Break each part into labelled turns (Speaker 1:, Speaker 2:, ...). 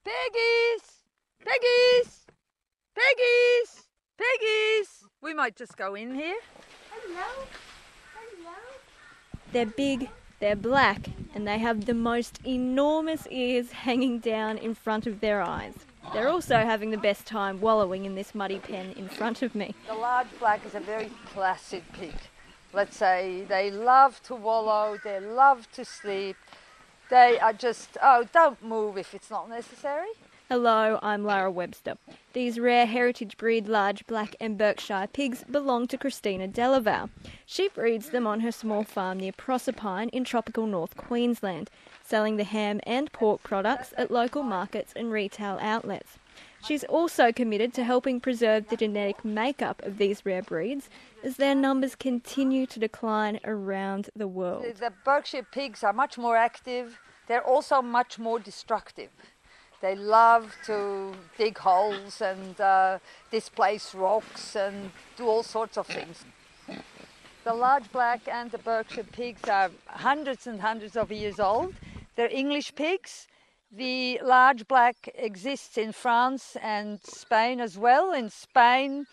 Speaker 1: Piggies! Piggies! Piggies! Piggies! We might just go in here.
Speaker 2: Hello. Hello.
Speaker 3: They're big, they're black, and they have the most enormous ears hanging down in front of their eyes. They're also having the best time wallowing in this muddy pen in front of me.
Speaker 1: The large black is a very placid pig. Let's say they love to wallow, they love to sleep. They are just, don't move if it's not necessary.
Speaker 3: Hello, I'm Lara Webster. These rare heritage breed large black and Berkshire pigs belong to Christina Delaval. She breeds them on her small farm near Proserpine in tropical North Queensland, selling the ham and pork products at local markets and retail outlets. She's also committed to helping preserve the genetic makeup of these rare breeds as their numbers continue to decline around the world.
Speaker 1: The Berkshire pigs are much more active. They're also much more destructive. They love to dig holes and displace rocks and do all sorts of things. The large black and the Berkshire pigs are hundreds and hundreds of years old. They're English pigs. The large black exists in France and Spain as well. In Spain,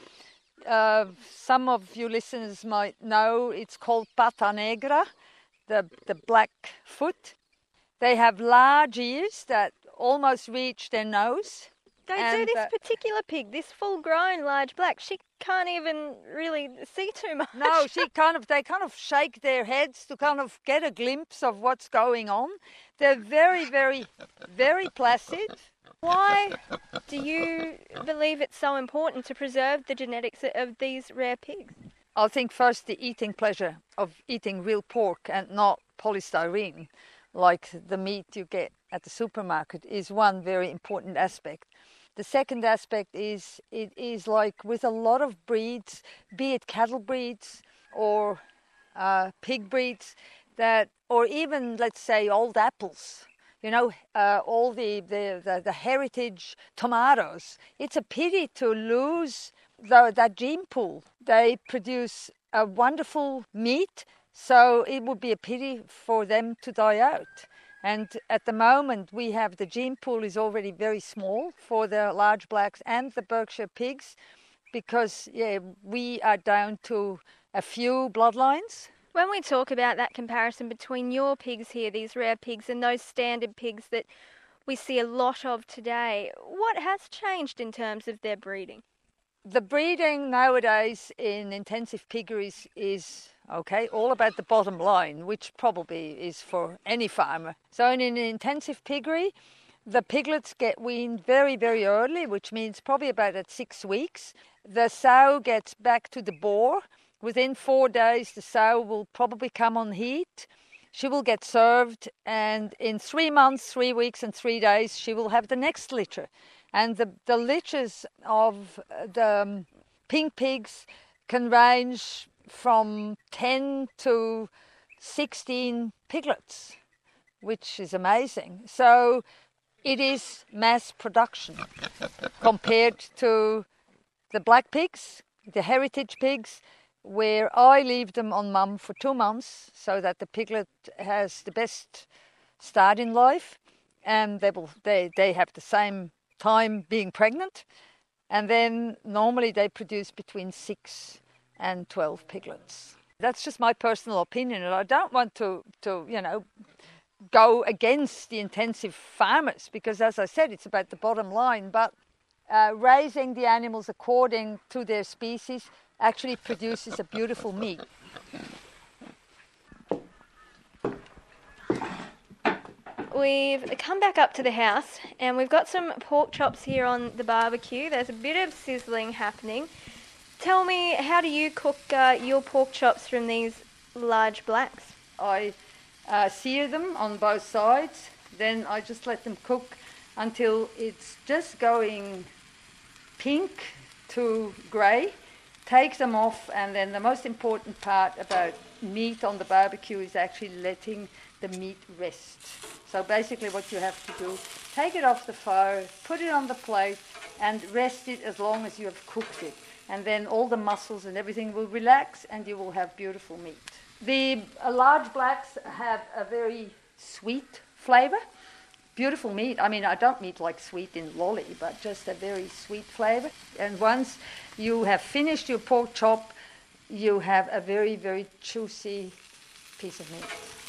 Speaker 1: some of you listeners might know it's called pata negra, the black foot. They have large ears that almost reach their nose.
Speaker 3: So this particular pig, this full-grown large black, she can't even really see too much.
Speaker 1: No, they kind of shake their heads to kind of get a glimpse of what's going on. They're very, very, very placid.
Speaker 3: Why do you believe it's so important to preserve the genetics of these rare pigs?
Speaker 1: I think first the eating pleasure of eating real pork and not polystyrene, like the meat you get at the supermarket, is one very important aspect. The second aspect is it is like with a lot of breeds, be it cattle breeds or pig breeds, that, or even let's say old apples, all the heritage tomatoes. It's a pity to lose that gene pool. They produce a wonderful meat, so it would be a pity for them to die out. And at the moment, we have the gene pool is already very small for the large blacks and the Berkshire pigs, because we are down to a few bloodlines.
Speaker 3: When we talk about that comparison between your pigs here, these rare pigs, and those standard pigs that we see a lot of today, what has changed in terms of their breeding?
Speaker 1: The breeding nowadays in intensive piggeries is all about the bottom line, which probably is for any farmer. So in an intensive piggery, the piglets get weaned very, very early, which means probably about at 6 weeks. The sow gets back to the boar. Within 4 days, the sow will probably come on heat. She will get served, and in 3 months, 3 weeks and 3 days, she will have the next litter. And the litters of the pink pigs can range from 10 to 16 piglets, which is amazing. So it is mass production compared to the black pigs, the heritage pigs, where I leave them on mum for 2 months so that the piglet has the best start in life, and they have the same time being pregnant, and then normally they produce between 6 and 12 piglets. That's just my personal opinion, and I don't want to go against the intensive farmers, because as I said, it's about the bottom line, but raising the animals according to their species actually produces a beautiful meat.
Speaker 3: We've come back up to the house and we've got some pork chops here on the barbecue. There's a bit of sizzling happening. Tell me, how do you cook your pork chops from these large blacks?
Speaker 1: I sear them on both sides, then I just let them cook until it's just going pink to grey. Take them off, and then the most important part about meat on the barbecue is actually letting the meat rest. So basically what you have to do, take it off the fire, put it on the plate and rest it as long as you have cooked it. And then all the muscles and everything will relax and you will have beautiful meat. The large blacks have a very sweet flavour. beautiful meat. I mean, I don't mean like sweet in lolly, but just a very sweet flavour. And once you have finished your pork chop, you have a very, very juicy piece of meat.